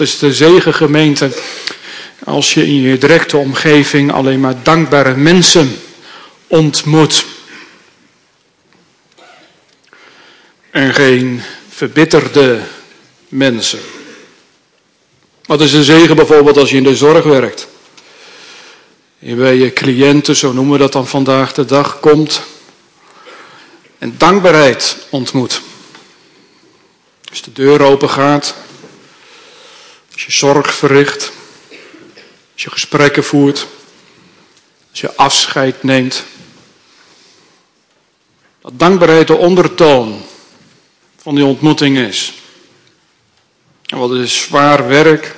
is de zegen, gemeente, als je in je directe omgeving alleen maar dankbare mensen ontmoet. En geen verbitterde mensen. Wat is een zegen bijvoorbeeld als je in de zorg werkt? En bij je cliënten, zo noemen we dat dan vandaag de dag, komt en dankbaarheid ontmoet. Als de deur open gaat, als je zorg verricht, als je gesprekken voert, als je afscheid neemt. Dat dankbaarheid de ondertoon van die ontmoeting is. En wat is zwaar werk.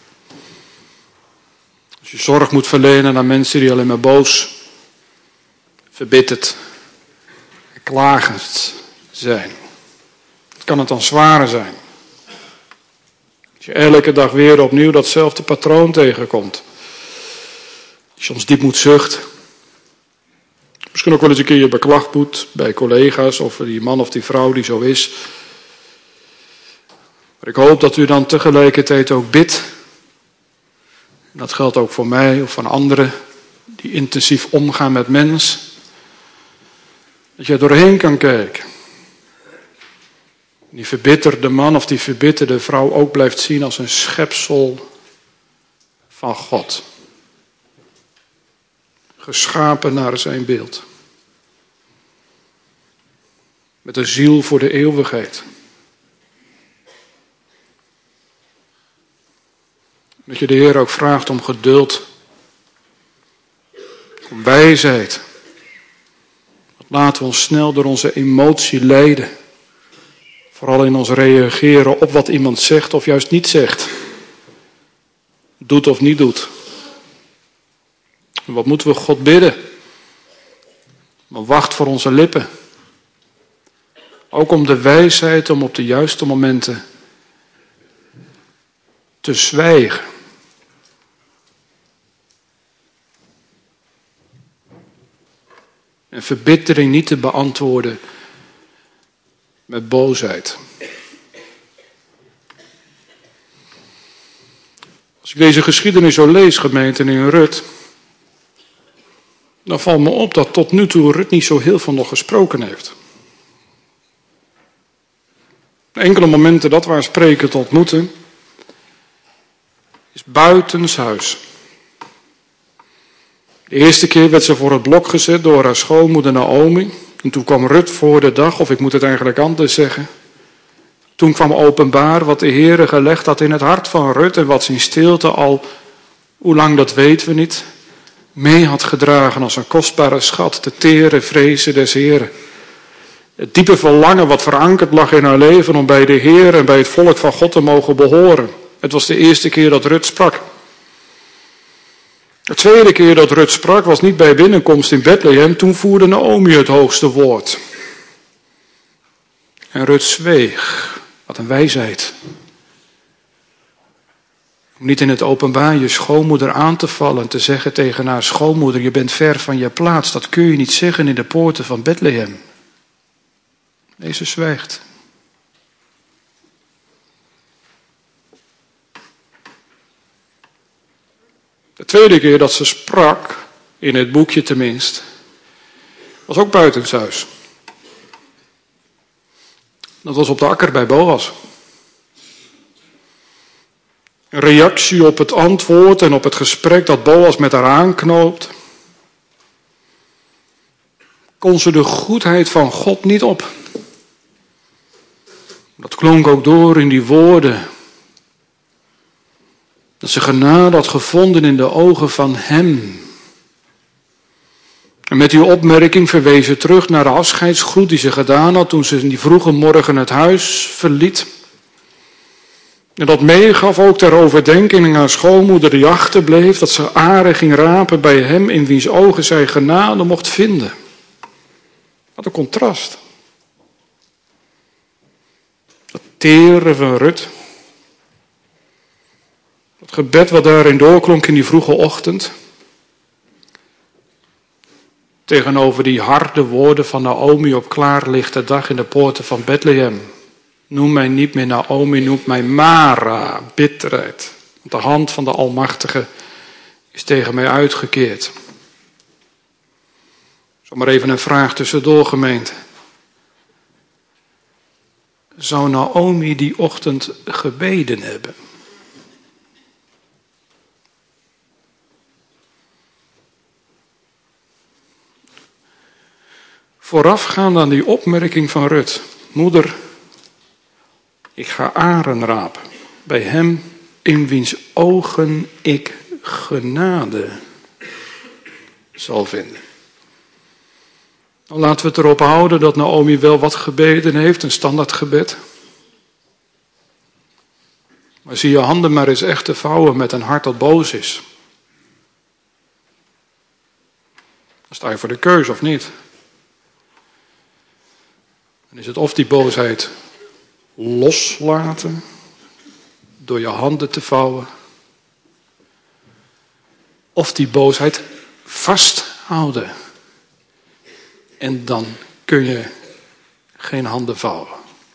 Als je zorg moet verlenen aan mensen die alleen maar boos, verbitterd en klagend zijn. Het kan het dan zwaar zijn. Als je elke dag weer opnieuw datzelfde patroon tegenkomt. Je soms diep moet zuchten. Misschien ook wel eens een keer je beklag moet bij collega's of die man of die vrouw die zo is. Maar ik hoop dat u dan tegelijkertijd ook bidt. En dat geldt ook voor mij of van anderen die intensief omgaan met mens. Dat je er doorheen kan kijken. Die verbitterde man of die verbitterde vrouw ook blijft zien als een schepsel van God. Geschapen naar zijn beeld. Met een ziel voor de eeuwigheid. Dat je de Heer ook vraagt om geduld. Om wijsheid. Laten we ons snel door onze emotie leiden. Vooral in ons reageren op wat iemand zegt of juist niet zegt. Doet of niet doet. En wat moeten we God bidden? Maar wacht voor onze lippen. Ook om de wijsheid om op de juiste momenten te zwijgen. En verbittering niet te beantwoorden met boosheid. Als ik deze geschiedenis zo lees, gemeente, in Rut, dan valt me op dat tot nu toe Rut niet zo heel veel nog gesproken heeft. Enkele momenten dat we haar sprekend ontmoeten, is buitenshuis. De eerste keer werd ze voor het blok gezet door haar schoonmoeder Naomi. En toen kwam Rut voor de dag, of ik moet het eigenlijk anders zeggen. Toen kwam openbaar wat de Heere gelegd had in het hart van Rut en wat ze in stilte al, hoe lang dat weten we niet, mee had gedragen als een kostbare schat, de tere vrezen des Heeren. Het diepe verlangen wat verankerd lag in haar leven om bij de Heer en bij het volk van God te mogen behoren. Het was de eerste keer dat Rut sprak. De tweede keer dat Rut sprak was niet bij binnenkomst in Bethlehem. Toen voerde Naomi het hoogste woord. En Rut zweeg. Wat een wijsheid. Om niet in het openbaar je schoonmoeder aan te vallen en te zeggen tegen haar schoonmoeder, je bent ver van je plaats. Dat kun je niet zeggen in de poorten van Bethlehem. Nee, ze zwijgt. De tweede keer dat ze sprak, in het boekje tenminste, was ook buitenshuis. Dat was op de akker bij Boas. Een reactie op het antwoord en op het gesprek dat Boas met haar aanknoopt. Kon ze de goedheid van God niet op. Dat klonk ook door in die woorden. Dat ze genade had gevonden in de ogen van hem. En met die opmerking verwees ze terug naar de afscheidsgroet die ze gedaan had toen ze in die vroege morgen het huis verliet. En dat meegaf ook ter overdenking aan haar schoonmoeder die achterbleef, dat ze aren ging rapen bij hem in wiens ogen zij genade mocht vinden. Wat een contrast. Dat tere van Rut. Het gebed wat daarin doorklonk in die vroege ochtend. Tegenover die harde woorden van Naomi op klaarlichte dag in de poorten van Bethlehem. Noem mij niet meer Naomi, noem mij Mara, bitterheid. Want de hand van de Almachtige is tegen mij uitgekeerd. Zomaar even een vraag tussendoor, gemeente. Zou Naomi die ochtend gebeden hebben? Voorafgaand aan die opmerking van Rut. Moeder, ik ga aren rapen. Bij hem in wiens ogen ik genade zal vinden. Nou, laten we het erop houden dat Naomi wel wat gebeden heeft, een standaardgebed. Maar zie je handen maar eens echt te vouwen met een hart dat boos is. Dan sta je voor de keuze of niet. Dan is het of die boosheid loslaten door je handen te vouwen. Of die boosheid vasthouden. En dan kun je geen handen vouwen.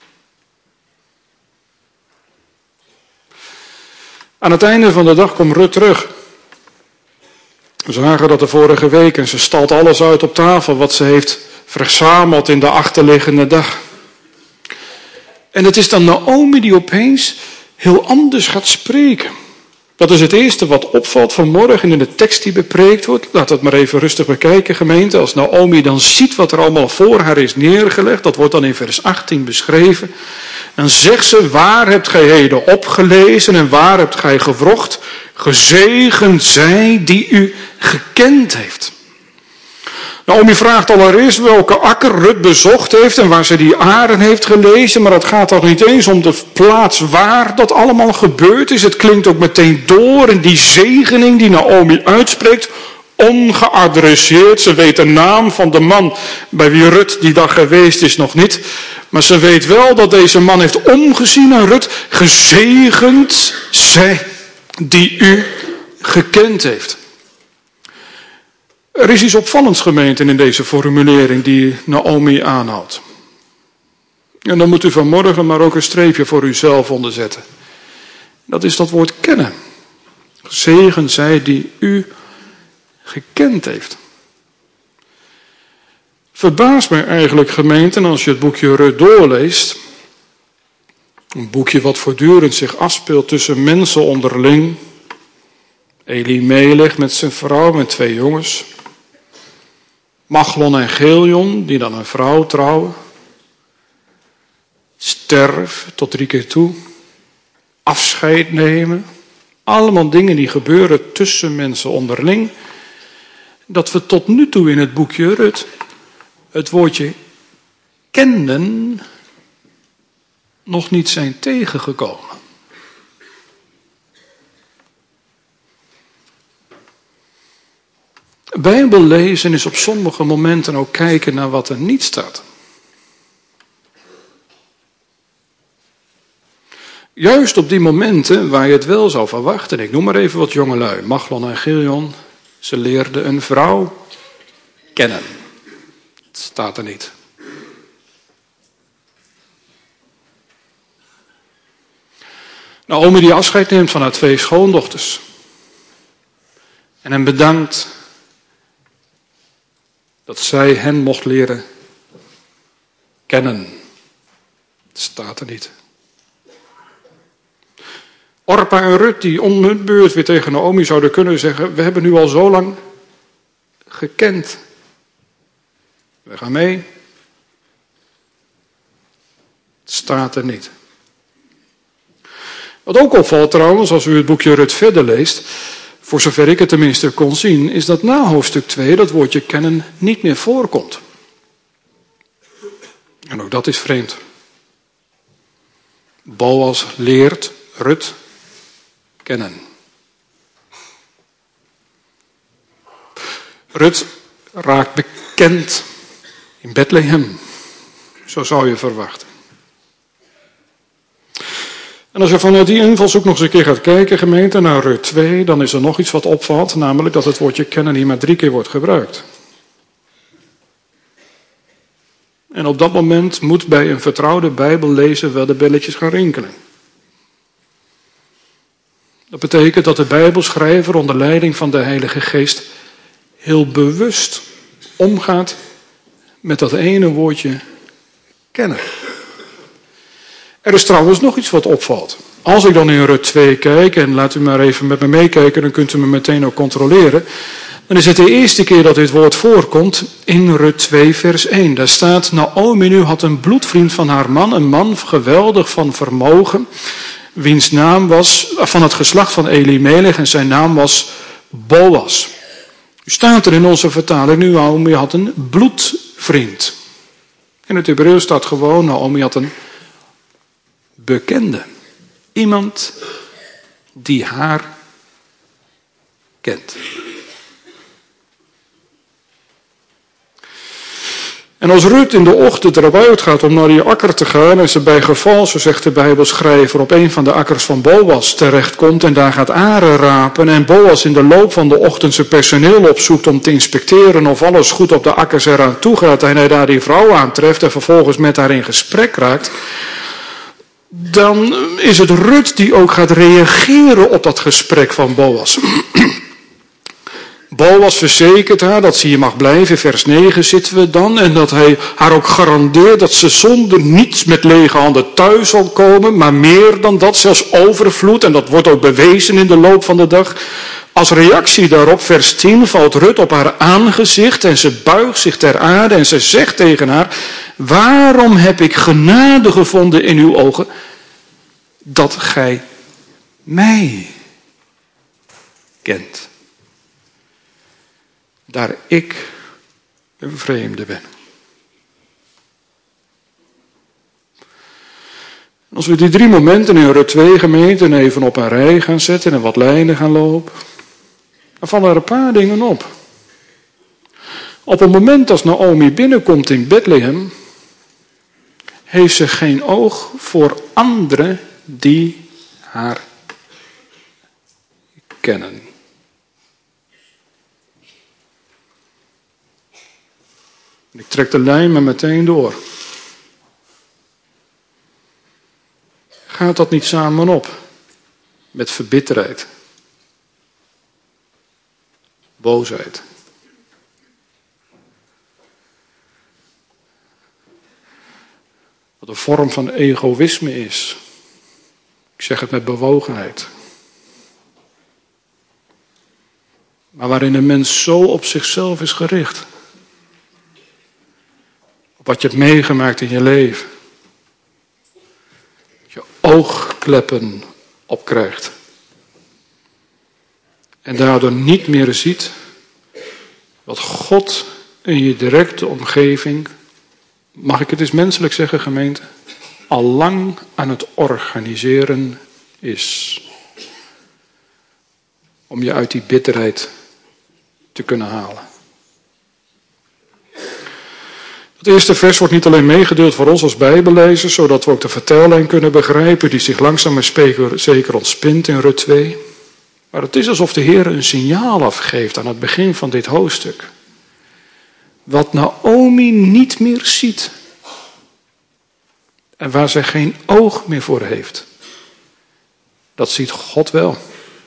Aan het einde van de dag komt Rut terug. We zagen dat de vorige week en ze stalt alles uit op tafel wat ze heeft verzameld in de achterliggende dag. En het is dan Naomi die opeens heel anders gaat spreken. Dat is het eerste wat opvalt vanmorgen in de tekst die bepreekt wordt. Laat dat maar even rustig bekijken, gemeente. Als Naomi dan ziet wat er allemaal voor haar is neergelegd, dat wordt dan in vers 18 beschreven. Dan zegt ze, waar hebt gij heden opgelezen en waar hebt gij gewrocht? Gezegend zij die u gekend heeft. Naomi vraagt allereerst welke akker Rut bezocht heeft en waar ze die aren heeft gelezen. Maar het gaat toch niet eens om de plaats waar dat allemaal gebeurd is. Het klinkt ook meteen door en die zegening die Naomi uitspreekt, ongeadresseerd. Ze weet de naam van de man bij wie Rut die dag geweest is nog niet. Maar ze weet wel dat deze man heeft omgezien aan Rut. Gezegend zij die u gekend heeft. Er is iets opvallends, gemeente, in deze formulering die Naomi aanhoudt. En dan moet u vanmorgen maar ook een streepje voor uzelf onderzetten. Dat is dat woord kennen. Gezegend zij die u gekend heeft. Verbaast mij eigenlijk, gemeente, als je het boekje Rut doorleest. Een boekje wat voortdurend zich afspeelt tussen mensen onderling. Elimelech met zijn vrouw, met 2 jongens. Machlon en Chilion, die dan een vrouw trouwen. Sterf tot 3 keer toe. Afscheid nemen. Allemaal dingen die gebeuren tussen mensen onderling. Dat we tot nu toe in het boekje Rut het woordje kennen nog niet zijn tegengekomen. Bijbel lezen is op sommige momenten ook kijken naar wat er niet staat. Juist op die momenten waar je het wel zou verwachten. Ik noem maar even wat jongelui. Machlon en Chilion. Ze leerden een vrouw kennen. Het staat er niet. Naomi die afscheid neemt van haar 2 schoondochters. En hem bedankt dat zij hen mocht leren kennen. Het staat er niet. Orpa en Rut die om hun beurt weer tegen Naomi zouden kunnen zeggen, we hebben nu al zo lang gekend. We gaan mee. Het staat er niet. Wat ook opvalt trouwens, als u het boekje Rut verder leest, voor zover ik het tenminste kon zien, is dat na hoofdstuk 2 dat woordje kennen niet meer voorkomt. En ook dat is vreemd. Boas leert Rut kennen. Rut raakt bekend in Bethlehem. Zo zou je verwachten. En als je vanuit die invalshoek nog eens een keer gaat kijken, gemeente, naar Rut 2, dan is er nog iets wat opvalt, namelijk dat het woordje kennen hier maar 3 keer wordt gebruikt. En op dat moment moet bij een vertrouwde Bijbellezer wel de belletjes gaan rinkelen. Dat betekent dat de Bijbelschrijver onder leiding van de Heilige Geest heel bewust omgaat met dat ene woordje kennen. Er is trouwens nog iets wat opvalt. Als ik dan in Rut 2 kijk, en laat u maar even met me meekijken, dan kunt u me meteen ook controleren. Dan is het de eerste keer dat dit woord voorkomt in Rut 2 vers 1. Daar staat, Naomi nu had een bloedvriend van haar man, een man geweldig van vermogen, wiens naam was van het geslacht van Elimelech en zijn naam was Boas. Nu staat er in onze vertaling, Naomi had een bloedvriend. In het Hebreeuws staat gewoon, Naomi had een bekende. Iemand die haar kent. En als Rut in de ochtend erop uitgaat om naar die akker te gaan en ze bij geval, zo zegt de Bijbelschrijver, op een van de akkers van Boas terechtkomt en daar gaat aren rapen en Boas in de loop van de ochtend zijn personeel opzoekt om te inspecteren of alles goed op de akkers eraan toe gaat en hij daar die vrouw aantreft en vervolgens met haar in gesprek raakt, dan is het Rut die ook gaat reageren op dat gesprek van Boas. Boas verzekert haar dat ze hier mag blijven, vers 9 zitten we dan, en dat hij haar ook garandeert dat ze zonder niets met lege handen thuis zal komen, maar meer dan dat, zelfs overvloed, en dat wordt ook bewezen in de loop van de dag. Als reactie daarop, vers 10, valt Rut op haar aangezicht en ze buigt zich ter aarde en ze zegt tegen haar, waarom heb ik genade gevonden in uw ogen, dat gij mij kent? Daar ik een vreemde ben. Als we die 3 momenten in Rut 2 gemeente even op een rij gaan zetten en wat lijnen gaan lopen, dan vallen er een paar dingen op. Op het moment als Naomi binnenkomt in Bethlehem, heeft ze geen oog voor anderen die haar kennen. Ik trek de lijn maar meteen door. Gaat dat niet samen op met verbitterheid, boosheid? Wat een vorm van egoïsme is. Ik zeg het met bewogenheid. Maar waarin een mens zo op zichzelf is gericht. Op wat je hebt meegemaakt in je leven. Je oogkleppen opkrijgt. En daardoor niet meer ziet wat God in je directe omgeving, mag ik het eens menselijk zeggen gemeente, al lang aan het organiseren is. Om je uit die bitterheid te kunnen halen. Het eerste vers wordt niet alleen meegedeeld voor ons als Bijbellezers, zodat we ook de vertellijn kunnen begrijpen die zich langzaam maar zeker ontspint in Rut 2. Maar het is alsof de Heer een signaal afgeeft aan het begin van dit hoofdstuk. Wat Naomi niet meer ziet. En waar zij geen oog meer voor heeft. Dat ziet God wel.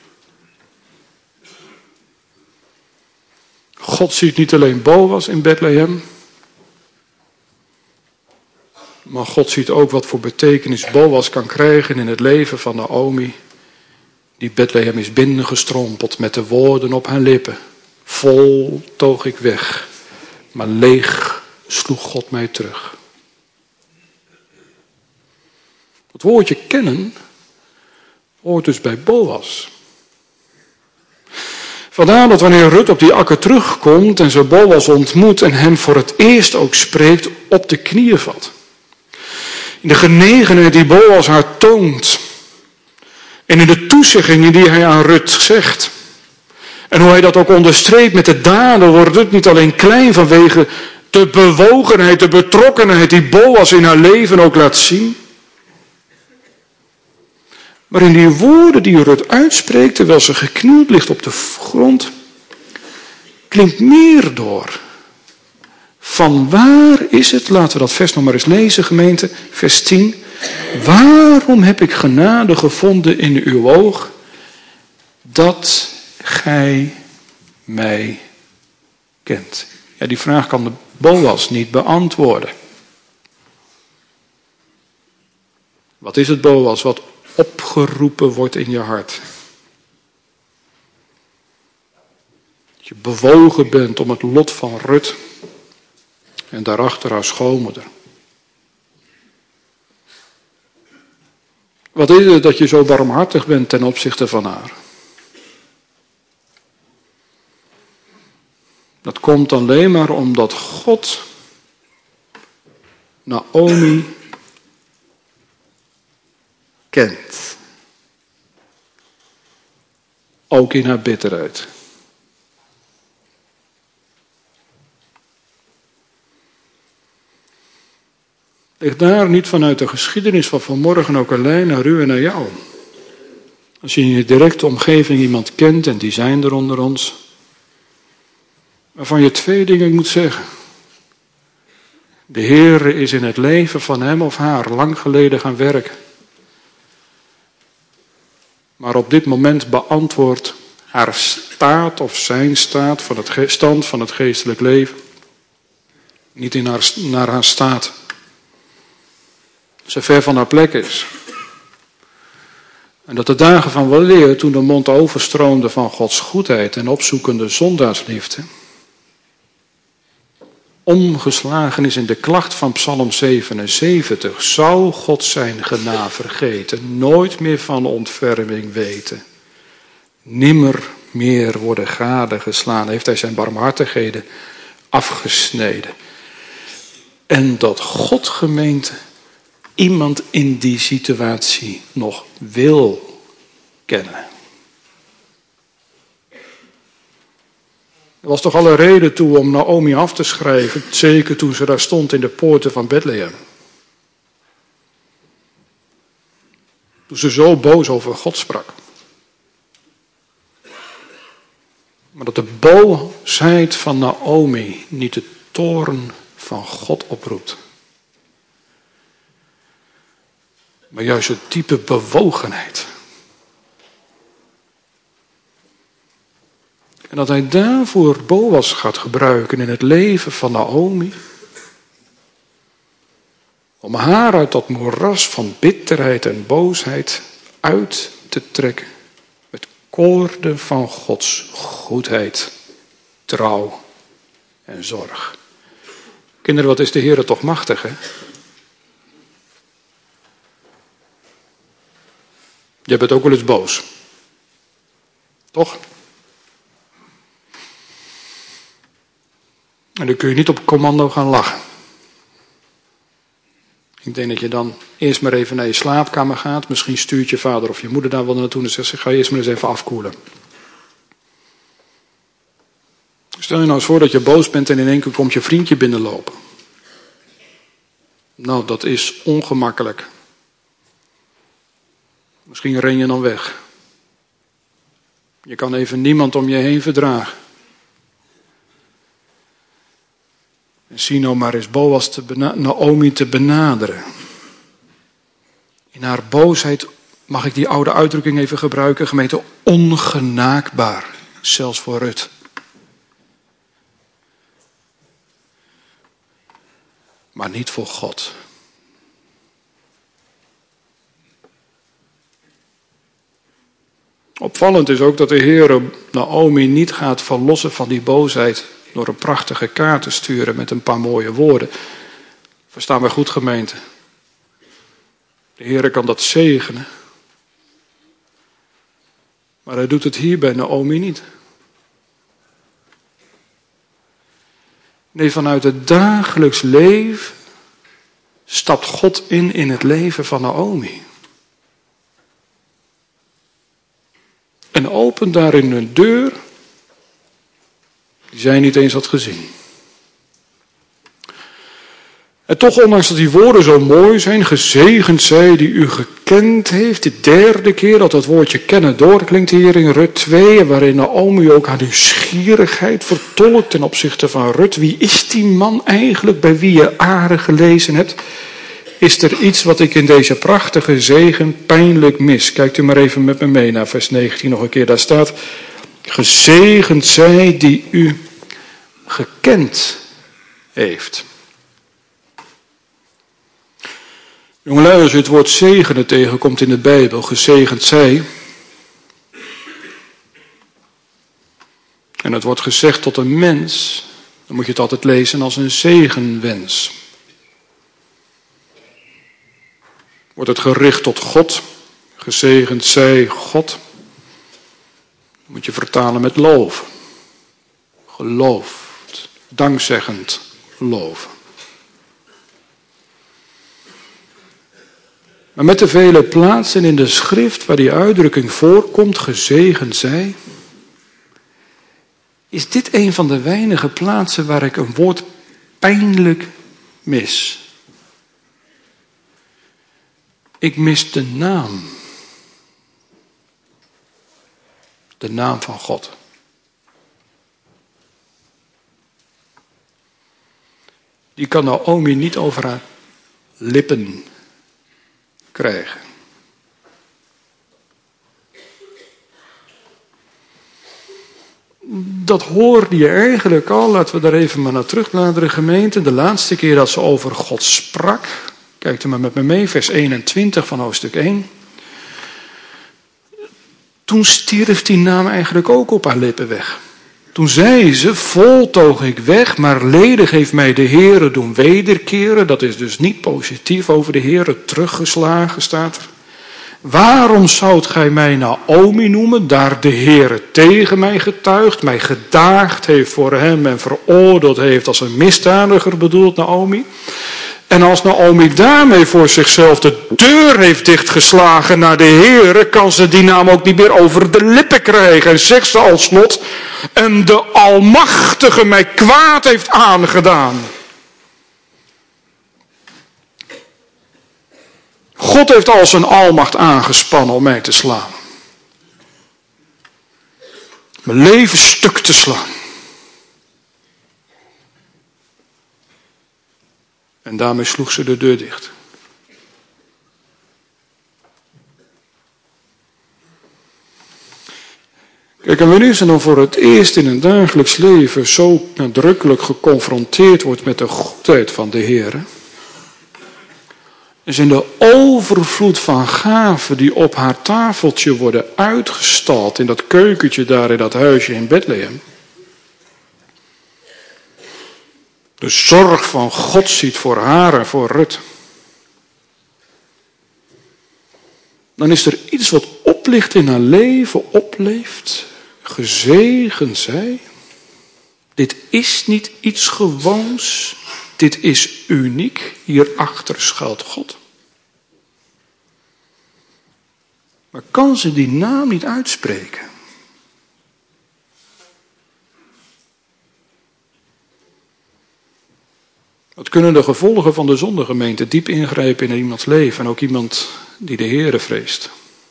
God ziet niet alleen Boas in Bethlehem. Maar God ziet ook wat voor betekenis Boas kan krijgen in het leven van Naomi. Die Bethlehem is binnengestrompeld met de woorden op haar lippen. Vol toog ik weg, maar leeg sloeg God mij terug. Het woordje kennen hoort dus bij Boas. Vandaar dat wanneer Rut op die akker terugkomt en ze Boas ontmoet en hem voor het eerst ook spreekt, op de knieën valt. In de genegenheid die Boas haar toont. En in de toezeggingen die hij aan Rut zegt. En hoe hij dat ook onderstreept met de daden, wordt Rut niet alleen klein vanwege de bewogenheid, de betrokkenheid die Boas in haar leven ook laat zien. Maar in die woorden die Rut uitspreekt, terwijl ze geknield ligt op de grond, klinkt meer door Van waar is het, laten we dat vers nog maar eens lezen, gemeente, vers 10. Waarom heb ik genade gevonden in uw oog, dat gij mij kent? Ja, die vraag kan de Boas niet beantwoorden. Wat is het, Boas, wat opgeroepen wordt in je hart? Dat je bewogen bent om het lot van Rut en daarachter haar schoonmoeder. Wat is het dat je zo barmhartig bent ten opzichte van haar? Dat komt alleen maar omdat God Naomi kent. Ook in haar bitterheid. Ligt daar niet vanuit de geschiedenis van vanmorgen ook alleen naar u en naar jou? Als je in je directe omgeving iemand kent, en die zijn er onder ons, waarvan je 2 dingen moet zeggen. De Heere is in het leven van hem of haar lang geleden gaan werken. Maar op dit moment beantwoordt haar staat of zijn staat van het stand van het geestelijk leven niet naar haar staat. Ze ver van haar plek is. En dat de dagen van weleer, toen de mond overstroomde van Gods goedheid en opzoekende zondaarsliefde, omgeslagen is in de klacht van Psalm 77. Zou God zijn genade vergeten, nooit meer van ontferming weten, nimmer meer worden gadegeslaan, heeft hij zijn barmhartigheden afgesneden. En dat God, gemeente, iemand in die situatie nog wil kennen. Er was toch alle reden toe om Naomi af te schrijven, zeker toen ze daar stond in de poorten van Bethlehem. Toen ze zo boos over God sprak. Maar dat de boosheid van Naomi niet de toorn van God oproept. Maar juist een diepe bewogenheid. En dat hij daarvoor Boas gaat gebruiken in het leven van Naomi. Om haar uit dat moeras van bitterheid en boosheid uit te trekken. Met koorden van Gods goedheid, trouw en zorg. Kinderen, wat is de Heer toch machtig, hè? Je bent ook wel eens boos. Toch? En dan kun je niet op commando gaan lachen. Ik denk dat je dan eerst maar even naar je slaapkamer gaat. Misschien stuurt je vader of je moeder daar wel naartoe en zegt: ga je eerst maar eens even afkoelen. Stel je nou eens voor dat je boos bent en in één keer komt je vriendje binnenlopen. Nou, dat is ongemakkelijk. Misschien ren je dan weg. Je kan even niemand om je heen verdragen. En zie nou maar eens Boas Naomi te benaderen. In haar boosheid, mag ik die oude uitdrukking even gebruiken, gemeente, ongenaakbaar. Zelfs voor Rut. Maar niet voor God. Opvallend is ook dat de Heer Naomi niet gaat verlossen van die boosheid door een prachtige kaart te sturen met een paar mooie woorden. Verstaan wij goed, gemeente? De Heer kan dat zegenen. Maar hij doet het hier bij Naomi niet. Nee, vanuit het dagelijks leven stapt God in het leven van Naomi. En opent daarin een deur die zij niet eens had gezien. En toch, ondanks dat die woorden zo mooi zijn, gezegend zij die u gekend heeft, de derde keer dat woordje kennen doorklinkt hier in Rut 2, waarin Naomi ook haar nieuwsgierigheid vertolkt ten opzichte van Rut. Wie is die man eigenlijk bij wie je aardig gelezen hebt? Is er iets wat ik in deze prachtige zegen pijnlijk mis? Kijkt u maar even met me mee naar vers 19 nog een keer. Daar staat, gezegend zij die u gekend heeft. Jongelui, als u het woord zegenen tegenkomt in de Bijbel, gezegend zij. En het wordt gezegd tot een mens, dan moet je het altijd lezen als een zegenwens. Wordt het gericht tot God, gezegend zij God, dan moet je vertalen met loven. Geloofd, dankzeggend loven. Maar met de vele plaatsen in de schrift waar die uitdrukking voorkomt, gezegend zij, is dit een van de weinige plaatsen waar ik een woord pijnlijk mis. Ik mis de naam. De naam van God. Die kan Naomi niet over haar lippen krijgen. Dat hoorde je eigenlijk al, laten we daar even maar naar terugbladeren, gemeente. De laatste keer dat ze over God sprak, kijkt u maar met me mee, vers 21 van hoofdstuk 1. Toen stierf die naam eigenlijk ook op haar lippen weg. Toen zei ze, vol toog ik weg, maar ledig heeft mij de Heere doen wederkeren. Dat is dus niet positief over de Heere teruggeslagen, staat er. Waarom zoudt gij mij Naomi noemen, daar de Heere tegen mij getuigt, mij gedaagd heeft voor hem en veroordeeld heeft als een misdadiger, bedoelt Naomi? En als Naomi daarmee voor zichzelf de deur heeft dichtgeslagen naar de Heere, kan ze die naam ook niet meer over de lippen krijgen. En zegt ze als slot, en de Almachtige mij kwaad heeft aangedaan. God heeft al zijn almacht aangespannen om mij te slaan. Mijn leven stuk te slaan. En daarmee sloeg ze de deur dicht. Kijk, en wanneer ze dan voor het eerst in een dagelijks leven zo nadrukkelijk geconfronteerd wordt met de goedheid van de Heer, is in de overvloed van gaven die op haar tafeltje worden uitgestald in dat keukentje daar in dat huisje in Bethlehem, de zorg van God ziet voor haar en voor Rut, dan is er iets wat oplicht in haar leven, opleeft. Gezegend zij. Dit is niet iets gewoons. Dit is uniek. Hierachter schuilt God. Maar kan ze die naam niet uitspreken? Wat kunnen de gevolgen van de zondegemeente diep ingrijpen in iemands leven en ook iemand die de Heere vreest?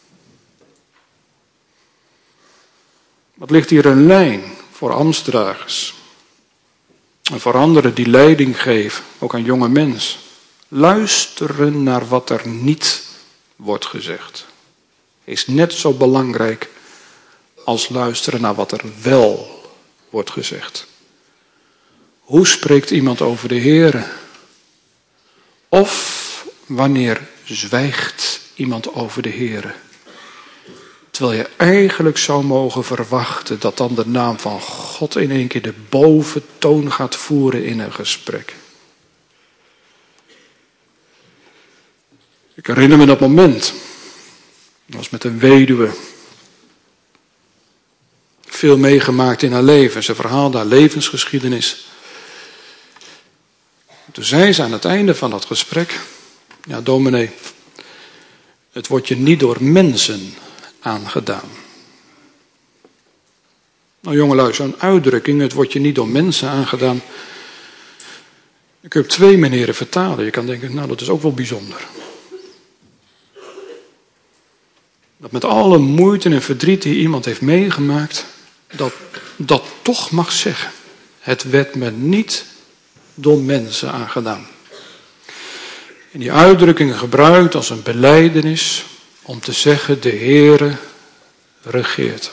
Wat ligt hier een lijn voor ambtsdragers en voor anderen die leiding geven, ook aan jonge mensen. Luisteren naar wat er niet wordt gezegd is net zo belangrijk als luisteren naar wat er wel wordt gezegd. Hoe spreekt iemand over de Heere? Of wanneer zwijgt iemand over de Heere? Terwijl je eigenlijk zou mogen verwachten dat dan de naam van God in één keer de boventoon gaat voeren in een gesprek. Ik herinner me dat moment. Dat was met een weduwe. Veel meegemaakt in haar leven. Ze verhaalde haar levensgeschiedenis. Toen zei ze aan het einde van dat gesprek: ja, dominee, het wordt je niet door mensen aangedaan. Nou jongelui, zo'n uitdrukking, het wordt je niet door mensen aangedaan. Dan kun je op 2 manieren vertalen. Je kan denken, nou dat is ook wel bijzonder. Dat met alle moeite en verdriet die iemand heeft meegemaakt, dat toch mag zeggen. Het werd me niet door mensen aangedaan. En die uitdrukkingen gebruikt als een belijdenis om te zeggen, de Heere regeert.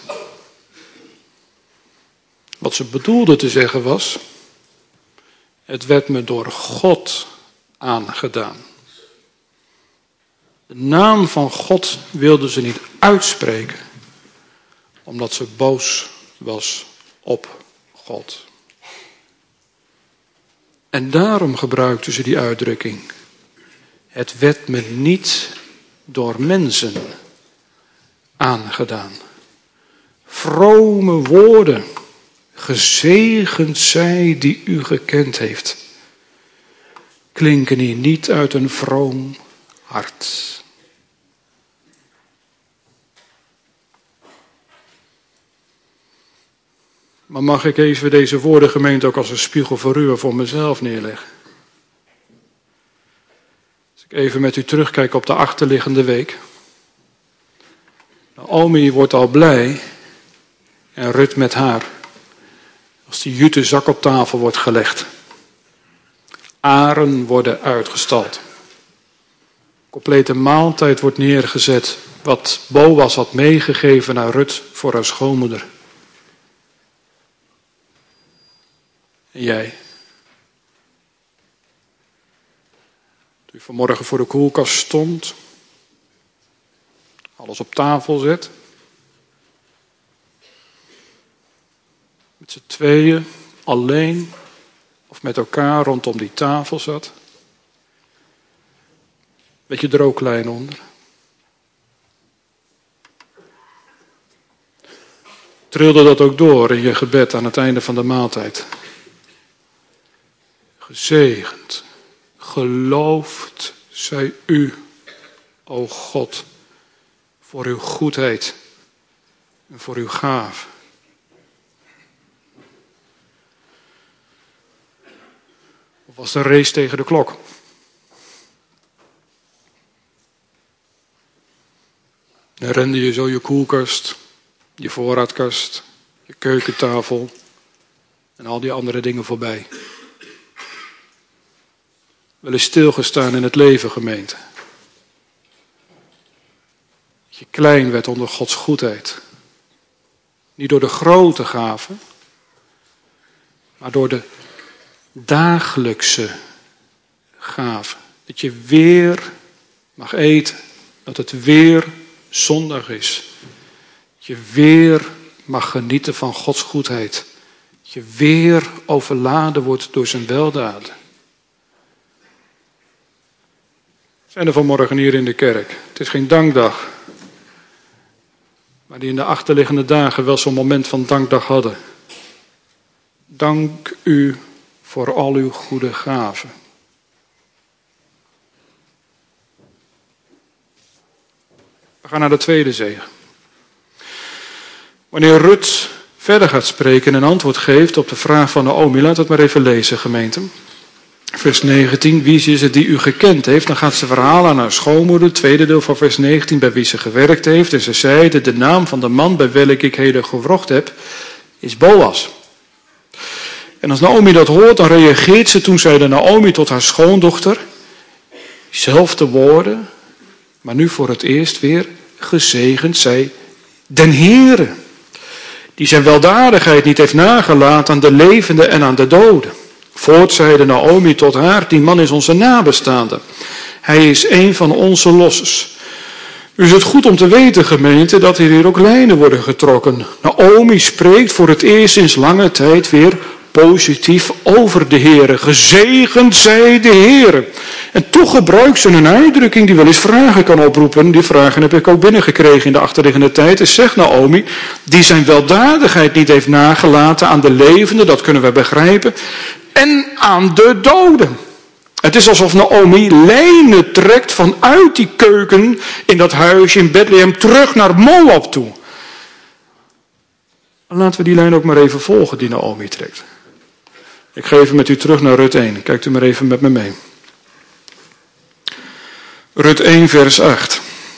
Wat ze bedoelde te zeggen was, het werd me door God aangedaan. De naam van God wilden ze niet uitspreken, omdat ze boos was op God. En daarom gebruikten ze die uitdrukking. Het werd me niet door mensen aangedaan. Vrome woorden. Gezegend zij die u gekend heeft. Klinken hier niet uit een vroom hart. Maar mag ik even deze woorden, gemeente, ook als een spiegel voor u en voor mezelf neerleggen? Als ik even met u terugkijk op de achterliggende week. Naomi wordt al blij en Rut met haar. Als die jute zak op tafel wordt gelegd. Aren worden uitgestald. Complete maaltijd wordt neergezet. Wat Boas had meegegeven aan Rut voor haar schoonmoeder. En jij? Toen je vanmorgen voor de koelkast stond. Alles op tafel zet. Met z'n tweeën, alleen of met elkaar rondom die tafel zat. Beetje drooglijn onder. Trilde dat ook door in je gebed aan het einde van de maaltijd. Gezegend, geloofd zij u, o God, voor uw goedheid en voor uw gave. Of was het een race tegen de klok? Dan rende je zo je koelkast, je voorraadkast, je keukentafel en al die andere dingen voorbij. Wel eens stilgestaan in het leven, gemeente. Dat je klein werd onder Gods goedheid. Niet door de grote gaven, maar door de dagelijkse gaven. Dat je weer mag eten. Dat het weer zondag is. Dat je weer mag genieten van Gods goedheid. Dat je weer overladen wordt door zijn weldaden. We zijn er vanmorgen hier in de kerk. Het is geen dankdag. Maar die in de achterliggende dagen wel zo'n moment van dankdag hadden. Dank u voor al uw goede gaven. We gaan naar de tweede zegen. Wanneer Rut verder gaat spreken en een antwoord geeft op de vraag van Naomi, laat het maar even lezen, gemeente. Vers 19, wie is het die u gekend heeft? Dan gaat ze verhalen aan haar schoonmoeder, het tweede deel van vers 19, bij wie ze gewerkt heeft. En ze zeide, de naam van de man bij welk ik heden gewrocht heb, is Boas. En als Naomi dat hoort, dan reageert ze, toen zeide Naomi tot haar schoondochter, zelfde woorden, maar nu voor het eerst weer, gezegend zij den Heere, die zijn weldadigheid niet heeft nagelaten aan de levenden en aan de doden. Voort zeide Naomi tot haar, die man is onze nabestaande. Hij is een van onze lossers. Nu is het goed om te weten, gemeente, dat hier ook lijnen worden getrokken. Naomi spreekt voor het eerst sinds lange tijd weer positief over de Heere. Gezegend zij de Heere. En toch gebruikt ze een uitdrukking die wel eens vragen kan oproepen. Die vragen heb ik ook binnengekregen in de achterliggende tijd. En zegt Naomi, die zijn weldadigheid niet heeft nagelaten aan de levenden, dat kunnen we begrijpen, en aan de doden. Het is alsof Naomi lijnen trekt vanuit die keuken in dat huisje in Bethlehem terug naar Moab toe. Laten we die lijn ook maar even volgen die Naomi trekt. Ik ga even met u terug naar Rut 1. Kijkt u maar even met me mee. Rut 1 vers 8.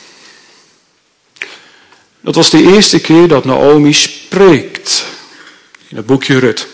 Dat was de eerste keer dat Naomi spreekt in het boekje Rut.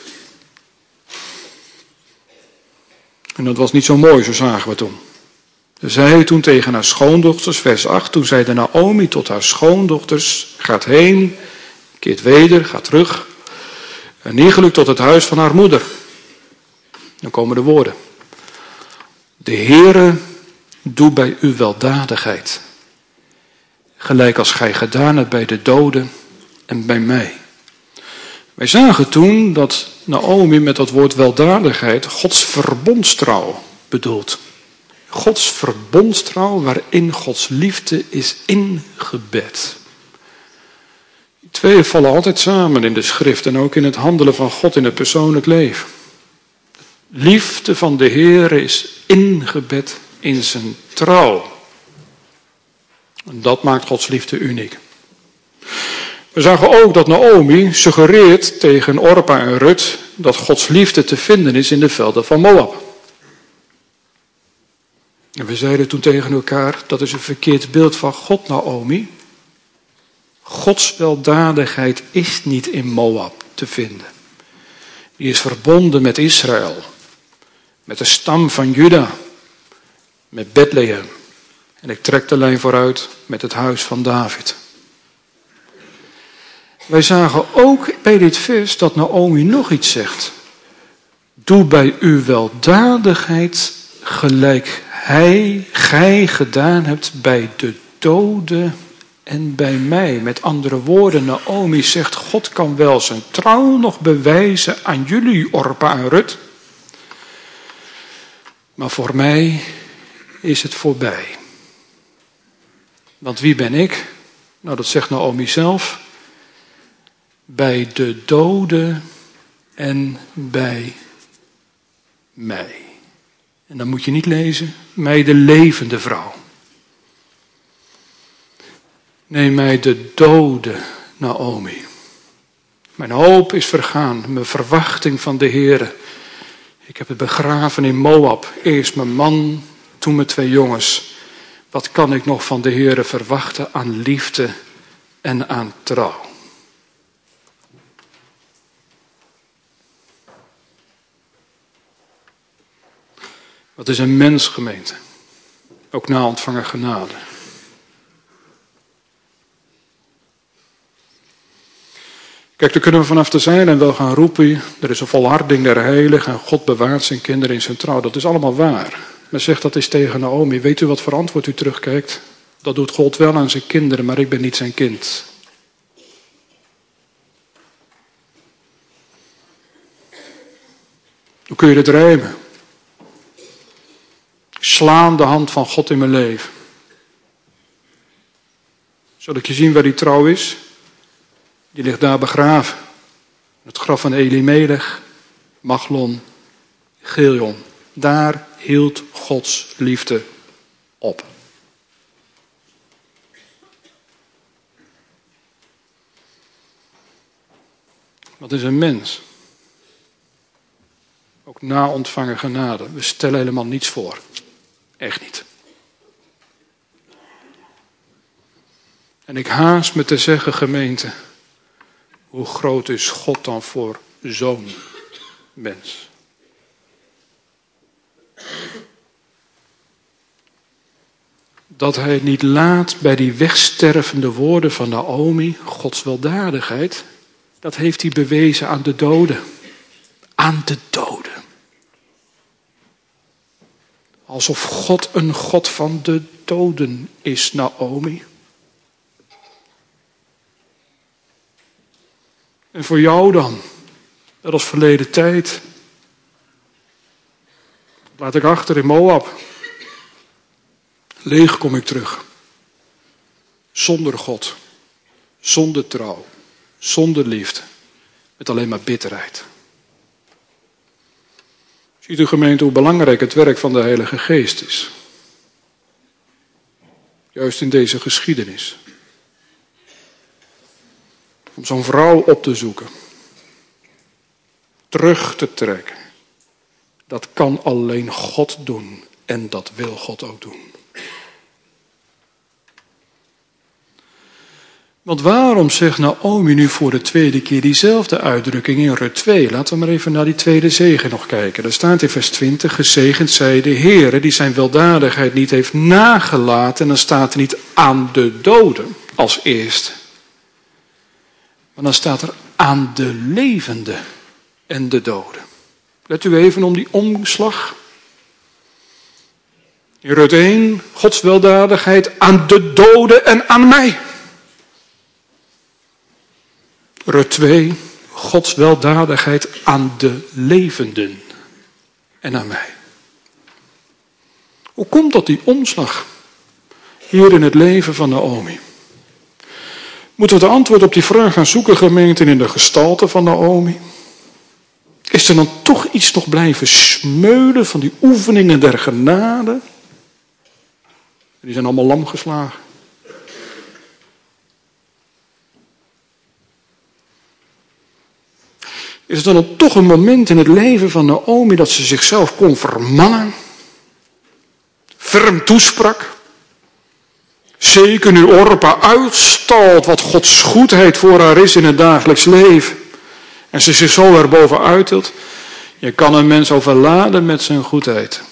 En dat was niet zo mooi, zo zagen we toen. Ze zei toen tegen haar schoondochters, vers 8, toen zeide Naomi tot haar schoondochters, gaat heen, keert weder, gaat terug, en iegelijk tot het huis van haar moeder. Dan komen de woorden. De Heere doet bij u weldadigheid, gelijk als gij gedaan hebt bij de doden en bij mij. Wij zagen toen dat Naomi met dat woord weldadigheid Gods verbondstrouw bedoelt. Gods verbondstrouw waarin Gods liefde is ingebed. Die twee vallen altijd samen in de schrift en ook in het handelen van God in het persoonlijk leven. Liefde van de Heer is ingebed in zijn trouw. En dat maakt Gods liefde uniek. We zagen ook dat Naomi suggereert tegen Orpa en Rut dat Gods liefde te vinden is in de velden van Moab. En we zeiden toen tegen elkaar, dat is een verkeerd beeld van God, Naomi. Gods weldadigheid is niet in Moab te vinden. Die is verbonden met Israël, met de stam van Juda, met Bethlehem. En ik trek de lijn vooruit met het huis van David. Wij zagen ook bij dit vers dat Naomi nog iets zegt. Doe bij u weldadigheid gelijk gij gedaan hebt bij de doden en bij mij. Met andere woorden, Naomi zegt, God kan wel zijn trouw nog bewijzen aan jullie, Orpa en Rut. Maar voor mij is het voorbij. Want wie ben ik? Nou, dat zegt Naomi zelf. Bij de doden en bij mij. En dan moet je niet lezen, mij de levende vrouw. Nee, mij de dode Naomi. Mijn hoop is vergaan, mijn verwachting van de Heere. Ik heb het begraven in Moab. Eerst mijn man, toen mijn 2 jongens. Wat kan ik nog van de Heere verwachten aan liefde en aan trouw? Wat is een mens, gemeente? Ook na ontvangen genade. Kijk, daar kunnen we vanaf de zijlijn wel gaan roepen. Er is een volharding der heiligen en God bewaart zijn kinderen in zijn trouw. Dat is allemaal waar. Maar zegt dat is tegen Naomi. Weet u wat voor antwoord u terugkijkt? Dat doet God wel aan zijn kinderen, maar ik ben niet zijn kind. Hoe kun je dit rijmen? Slaan de hand van God in mijn leven. Zal ik je zien waar die trouw is? Die ligt daar begraven. Het graf van Elimelech, Machlon, Chilion. Daar hield Gods liefde op. Wat is een mens? Ook na ontvangen genade. We stellen helemaal niets voor. Echt niet. En ik haast me te zeggen, gemeente, hoe groot is God dan voor zo'n mens? Dat hij het niet laat bij die wegstervende woorden van Naomi, Gods weldadigheid, dat heeft hij bewezen aan de doden. Aan de doden. Alsof God een God van de doden is, Naomi. En voor jou dan, dat is verleden tijd. Laat ik achter in Moab. Leeg kom ik terug. Zonder God, zonder trouw, zonder liefde, met alleen maar bitterheid. Ziet u, gemeente, hoe belangrijk het werk van de Heilige Geest is. Juist in deze geschiedenis. Om zo'n vrouw op te zoeken. Terug te trekken. Dat kan alleen God doen. En dat wil God ook doen. Want waarom zegt Naomi nu voor de tweede keer diezelfde uitdrukking in Rut 2? Laten we maar even naar die tweede zegen nog kijken. Er staat in vers 20, gezegend zij de Heere die zijn weldadigheid niet heeft nagelaten. En dan staat er niet aan de doden als eerste. Maar dan staat er aan de levenden en de doden. Let u even om die omslag. In Rut 1, Gods weldadigheid aan de doden en aan mij. Rut 2, Gods weldadigheid aan de levenden en aan mij. Hoe komt dat die omslag hier in het leven van Naomi? Moeten we de antwoord op die vraag gaan zoeken, gemeente, in de gestalte van Naomi? Is er dan toch iets nog blijven smeulen van die oefeningen der genade? Die zijn allemaal lam geslagen. Is er dan toch een moment in het leven van Naomi dat ze zichzelf kon vermannen? Ferm toesprak? Zeker nu Orpa uitstalt wat Gods goedheid voor haar is in het dagelijks leven. En ze zich zo erboven uithield. Je kan een mens overladen met zijn goedheid.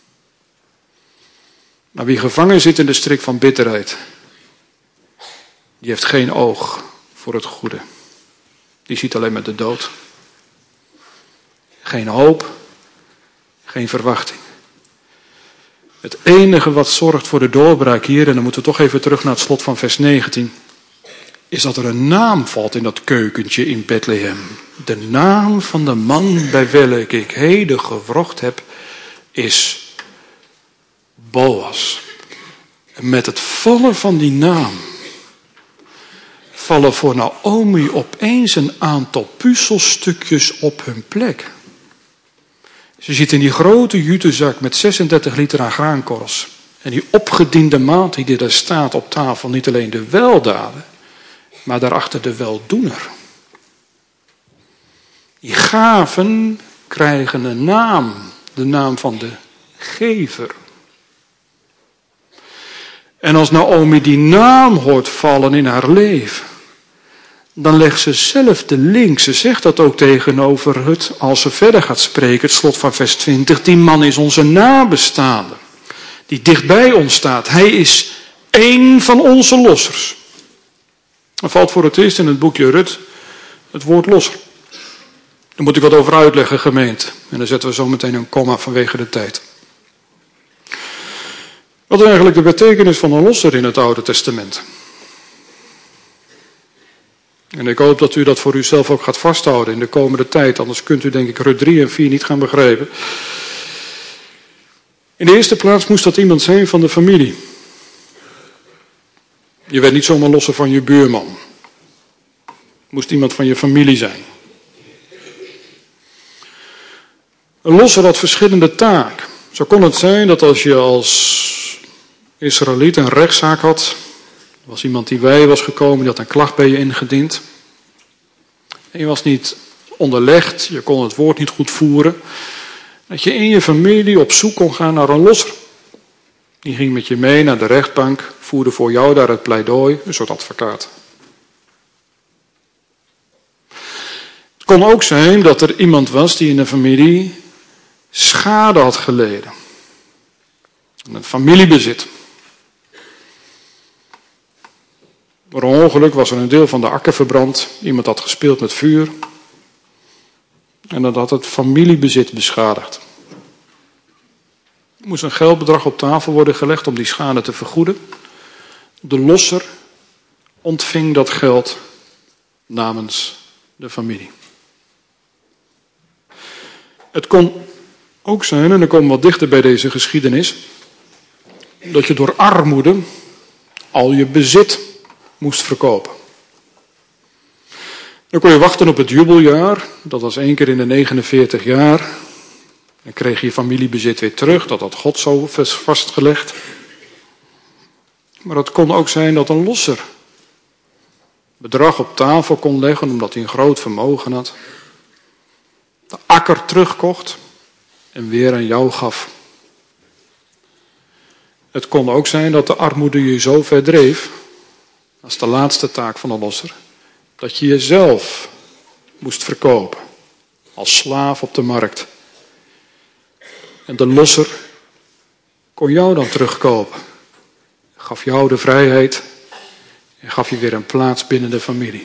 Maar wie gevangen zit in de strik van bitterheid, die heeft geen oog voor het goede. Die ziet alleen maar de dood. Geen hoop, geen verwachting. Het enige wat zorgt voor de doorbraak hier, en dan moeten we toch even terug naar het slot van vers 19, is dat er een naam valt in dat keukentje in Bethlehem. De naam van de man bij welke ik heden gewrocht heb, is Boas. En met het vallen van die naam vallen voor Naomi opeens een aantal puzzelstukjes op hun plek. Ze zit in die grote jutezak met 36 liter aan graankorrels. En die opgediende maat die er staat op tafel, niet alleen de weldaden, maar daarachter de weldoener. Die gaven krijgen een naam, de naam van de gever. En als Naomi die naam hoort vallen in haar leven, dan legt ze zelf de link. Ze zegt dat ook tegenover het, als ze verder gaat spreken, het slot van vers 20. Die man is onze nabestaande, die dichtbij ons staat. Hij is één van onze lossers. Er valt voor het eerst in het boekje Rut het woord losser. Daar moet ik wat over uitleggen, gemeente. En dan zetten we zo meteen een komma vanwege de tijd. Wat is eigenlijk de betekenis van een losser in het Oude Testament? En ik hoop dat u dat voor uzelf ook gaat vasthouden in de komende tijd. Anders kunt u denk ik Rut 3 en 4 niet gaan begrijpen. In de eerste plaats moest dat iemand zijn van de familie. Je werd niet zomaar losser van je buurman. Het moest iemand van je familie zijn. Een losser had verschillende taken. Zo kon het zijn dat als je als Israëliet een rechtszaak had, er was iemand die bij je was gekomen, die had een klacht bij je ingediend. En je was niet onderlegd, je kon het woord niet goed voeren. Dat je in je familie op zoek kon gaan naar een losser. Die ging met je mee naar de rechtbank, voerde voor jou daar het pleidooi, een soort advocaat. Het kon ook zijn dat er iemand was die in de familie schade had geleden. Een familiebezit. Door een ongeluk was er een deel van de akker verbrand. Iemand had gespeeld met vuur. En dat had het familiebezit beschadigd. Er moest een geldbedrag op tafel worden gelegd om die schade te vergoeden. De losser ontving dat geld namens de familie. Het kon ook zijn, en dan komen we wat dichter bij deze geschiedenis, dat je door armoede al je bezit moest verkopen. Dan kon je wachten op het jubeljaar, dat was 1 keer in de 49 jaar. Dan kreeg je je familiebezit weer terug, dat had God zo vastgelegd. Maar het kon ook zijn dat een losser bedrag op tafel kon leggen, omdat hij een groot vermogen had. De akker terugkocht en weer aan jou gaf. Het kon ook zijn dat de armoede je zo verdreef, dat is de laatste taak van de losser, dat je jezelf moest verkopen als slaaf op de markt. En de losser kon jou dan terugkopen. Gaf jou de vrijheid en gaf je weer een plaats binnen de familie.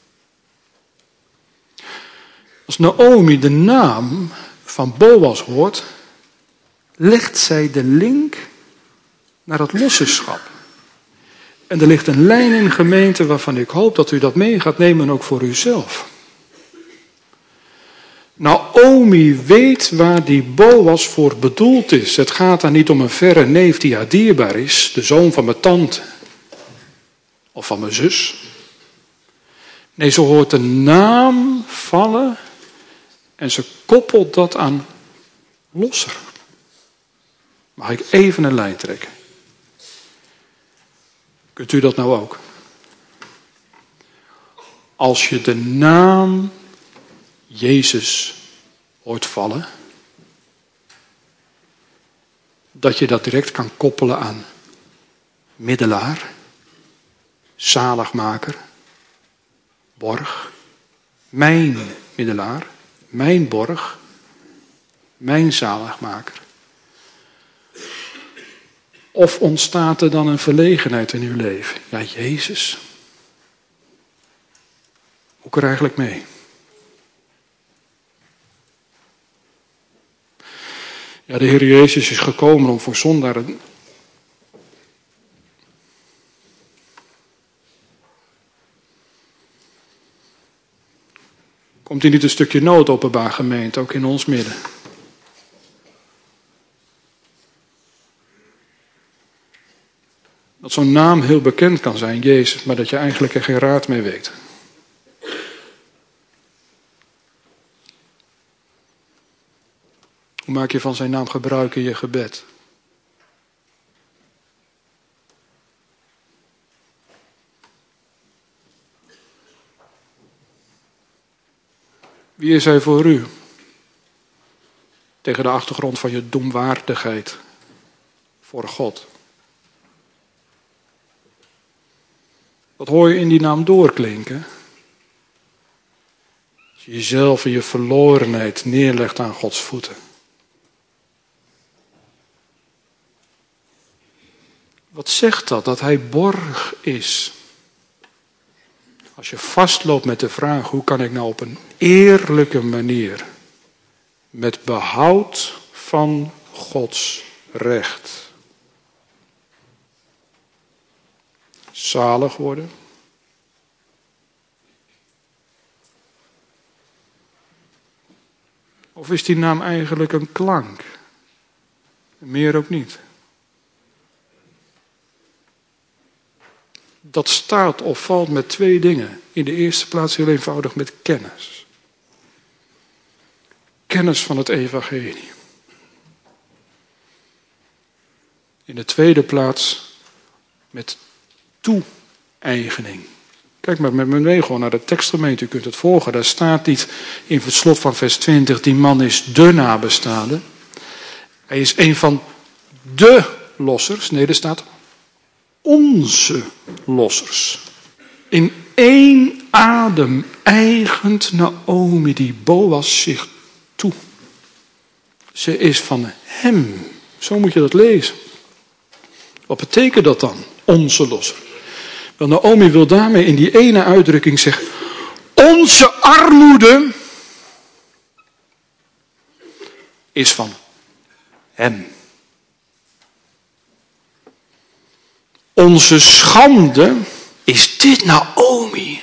Als Naomi de naam van Boas hoort, legt zij de link naar het losserschap. En er ligt een lijn in gemeente waarvan ik hoop dat u dat mee gaat nemen ook voor uzelf. Naomi weet waar die Boas voor bedoeld is. Het gaat daar niet om een verre neef die haar dierbaar is, de zoon van mijn tante of van mijn zus. Nee, ze hoort de naam vallen en ze koppelt dat aan losser. Mag ik even een lijn trekken? Kunt u dat nou ook? Als je de naam Jezus hoort vallen, dat je dat direct kan koppelen aan middelaar, zaligmaker, borg, mijn middelaar, mijn borg, mijn zaligmaker. Of ontstaat er dan een verlegenheid in uw leven? Ja, Jezus. Hoe ik er eigenlijk mee? Ja, de Heer Jezus is gekomen om voor zondaren. Komt hij niet een stukje nood openbaar gemeente, ook in ons midden? Dat zo'n naam heel bekend kan zijn, Jezus, maar dat je eigenlijk er geen raad mee weet. Hoe maak je van zijn naam gebruik in je gebed? Wie is hij voor u? Tegen de achtergrond van je doemwaardigheid voor God. Wat hoor je in die naam doorklinken? Als je jezelf en je verlorenheid neerlegt aan Gods voeten. Wat zegt dat? Dat hij borg is. Als je vastloopt met de vraag, hoe kan ik nou op een eerlijke manier, met behoud van Gods recht, zalig worden? Of is die naam eigenlijk een klank? Meer ook niet. Dat staat of valt met twee dingen. In de eerste plaats heel eenvoudig met kennis. Kennis van het evangelie. In de tweede plaats met toe-eigening. Kijk maar met me mee gewoon naar de tekstgemeente. U kunt het volgen. Daar staat niet in het slot van vers 20. Die man is de nabestaande. Hij is een van de lossers. Nee, er staat onze lossers. In één adem eigent Naomi die Boas zich toe. Ze is van hem. Zo moet je dat lezen. Wat betekent dat dan? Onze losser. Wel, Naomi wil daarmee in die ene uitdrukking zeggen, onze armoede is van hem. Onze schande is dit, Naomi,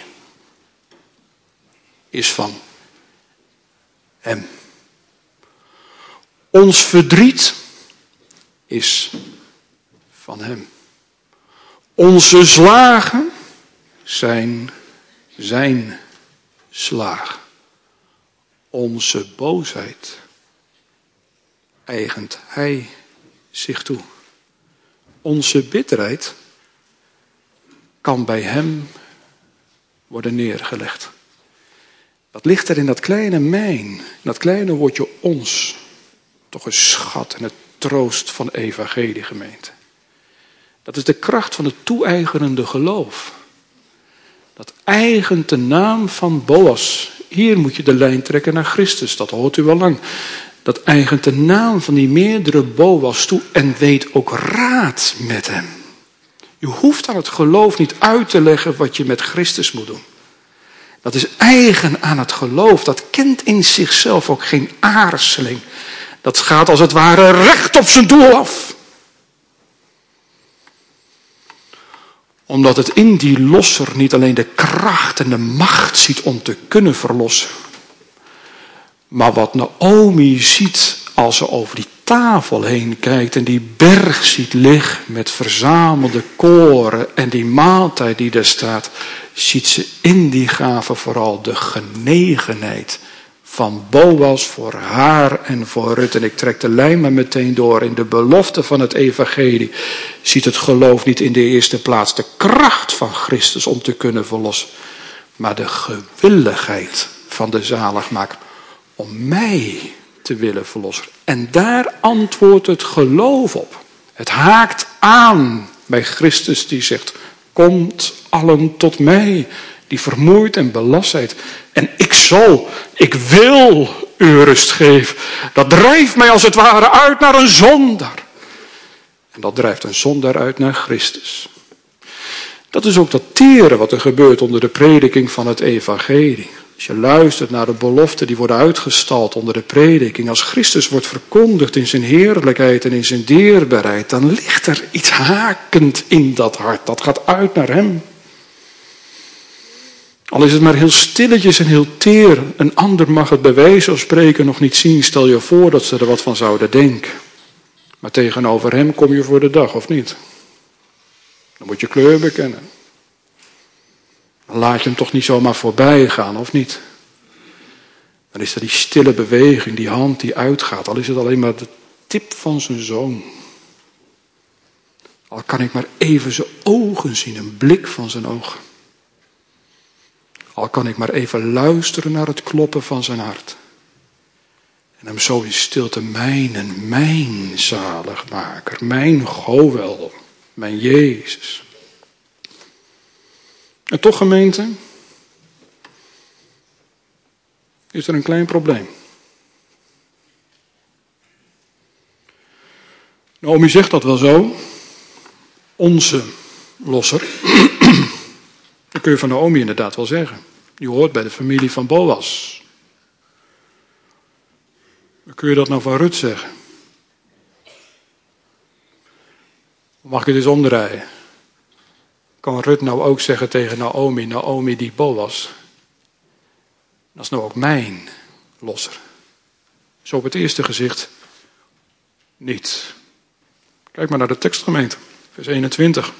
is van hem. Ons verdriet is van hem. Onze slagen zijn zijn slagen. Onze boosheid eigent hij zich toe. Onze bitterheid kan bij hem worden neergelegd. Wat ligt er in dat kleine mijn, in dat kleine woordje ons? Toch een schat en het troost van evangelie, gemeente. Dat is de kracht van het toe-eigenende geloof. Dat eigent de naam van Boas. Hier moet je de lijn trekken naar Christus, dat hoort u al lang. Dat eigent de naam van die meerdere Boas toe en weet ook raad met hem. Je hoeft aan het geloof niet uit te leggen wat je met Christus moet doen. Dat is eigen aan het geloof. Dat kent in zichzelf ook geen aarzeling. Dat gaat als het ware recht op zijn doel af. Omdat het in die losser niet alleen de kracht en de macht ziet om te kunnen verlossen. Maar wat Naomi ziet als ze over die tafel heen kijkt en die berg ziet liggen met verzamelde koren en die maaltijd die daar staat, ziet ze in die gave vooral de genegenheid van Boas voor haar en voor Rut. En ik trek de lijn maar meteen door. In de belofte van het evangelie ziet het geloof niet in de eerste plaats de kracht van Christus om te kunnen verlossen, maar de gewilligheid van de zaligmaker om mij te willen verlossen. En daar antwoordt het geloof op. Het haakt aan bij Christus die zegt, komt allen tot mij, die vermoeid en belast zijt. En ik wil u rust geven. Dat drijft mij als het ware uit naar een zondaar. En dat drijft een zondaar uit naar Christus. Dat is ook dat tere wat er gebeurt onder de prediking van het evangelie. Als je luistert naar de beloften die worden uitgestald onder de prediking. Als Christus wordt verkondigd in zijn heerlijkheid en in zijn dierbaarheid. Dan ligt er iets hakend in dat hart. Dat gaat uit naar hem. Al is het maar heel stilletjes en heel teer. Een ander mag het bij wijze van spreken nog niet zien. Stel je voor dat ze er wat van zouden denken. Maar tegenover hem kom je voor de dag, of niet? Dan moet je kleur bekennen. Dan laat je hem toch niet zomaar voorbij gaan, of niet? Dan is er die stille beweging, die hand die uitgaat. Al is het alleen maar de tip van zijn zoon. Al kan ik maar even zijn ogen zien, een blik van zijn ogen. Al kan ik maar even luisteren naar het kloppen van zijn hart. En hem zo in stilte mijn zaligmaker, mijn Goël, mijn Jezus. En toch, gemeente, is er een klein probleem. Naomi zegt dat wel zo. Onze losser. Dat kun je van Naomi inderdaad wel zeggen. Die hoort bij de familie van Boas. Maar kun je dat nou van Rut zeggen? Mag ik het eens omdraaien? Kan Rut nou ook zeggen tegen Naomi, Naomi die Boas, dat is nou ook mijn losser. Zo op het eerste gezicht niet. Kijk maar naar de tekstgemeente, vers 21.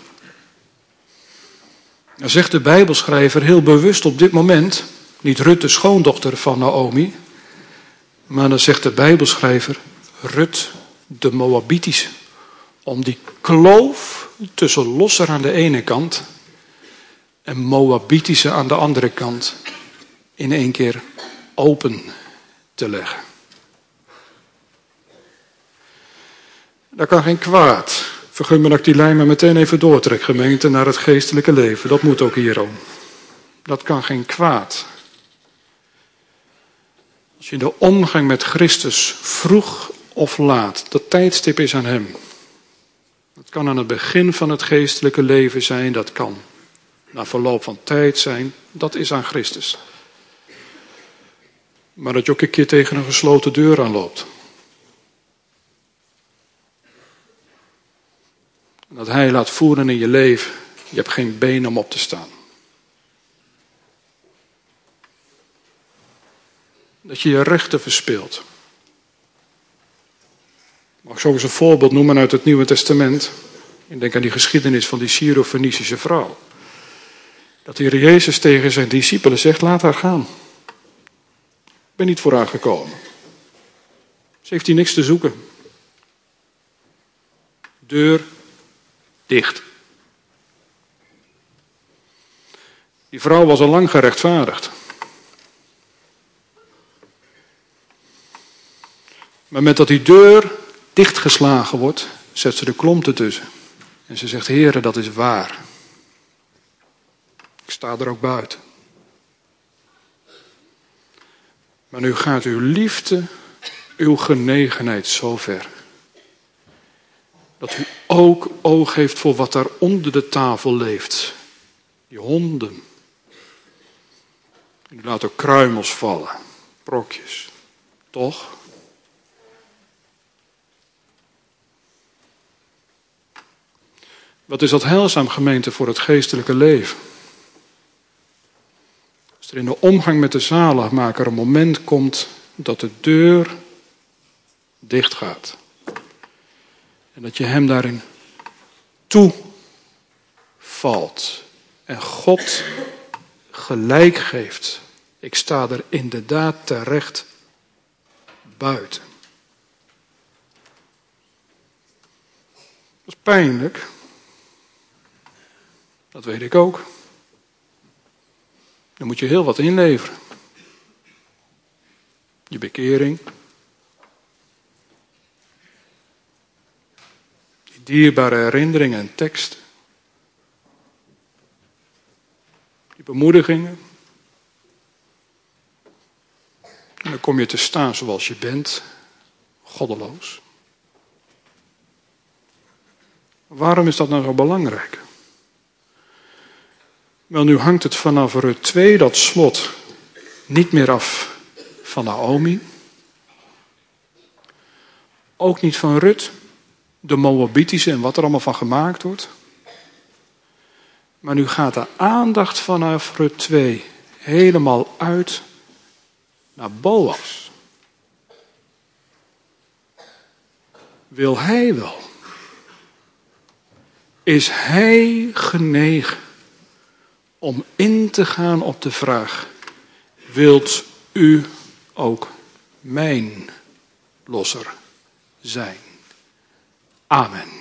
Dan zegt de Bijbelschrijver heel bewust op dit moment, niet Rut de schoondochter van Naomi, maar dan zegt de Bijbelschrijver Rut de Moabitische. Om die kloof tussen losser aan de ene kant en Moabitische aan de andere kant in één keer open te leggen. Dat kan geen kwaad. Vergun me dat ik die lijn maar meteen even doortrek, gemeente, naar het geestelijke leven. Dat moet ook hierom. Dat kan geen kwaad. Als je in de omgang met Christus vroeg of laat, dat tijdstip is aan hem. Dat kan aan het begin van het geestelijke leven zijn, dat kan na verloop van tijd zijn, dat is aan Christus. Maar dat je ook een keer tegen een gesloten deur aanloopt. Dat hij laat voeren in je leven, je hebt geen been om op te staan. Dat je je rechten verspeelt. Mag ik zo eens een voorbeeld noemen uit het Nieuwe Testament. Ik denk aan die geschiedenis van die Syro-Fenicische vrouw. Dat de Heer Jezus tegen zijn discipelen zegt, laat haar gaan. Ik ben niet voor haar gekomen. Ze heeft hier niks te zoeken. Deur dicht. Die vrouw was al lang gerechtvaardigd. Maar met dat die deur dichtgeslagen wordt, zet ze de klomp ertussen. En ze zegt, Heere, dat is waar. Ik sta er ook buiten. Maar nu gaat uw liefde, uw genegenheid zo ver. Dat u ook oog heeft voor wat daar onder de tafel leeft. Die honden. U laat ook kruimels vallen. Brokjes. Toch? Wat is dat heilzaam, gemeente, voor het geestelijke leven? Als er in de omgang met de zaligmaker een moment komt dat de deur dicht gaat. En dat je hem daarin toevalt. En God gelijk geeft. Ik sta er inderdaad terecht buiten. Dat is pijnlijk. Dat weet ik ook. Dan moet je heel wat inleveren. Je bekering. Die dierbare herinneringen en teksten. Die bemoedigingen. En dan kom je te staan zoals je bent. Goddeloos. Waarom is dat nou zo belangrijk? Wel, nu hangt het vanaf Rut 2, dat slot, niet meer af van Naomi. Ook niet van Rut, de Moabitische en wat er allemaal van gemaakt wordt. Maar nu gaat de aandacht vanaf Rut 2 helemaal uit naar Boas. Wil hij wel? Is hij genegen om in te gaan op de vraag: wilt u ook mijn losser zijn? Amen.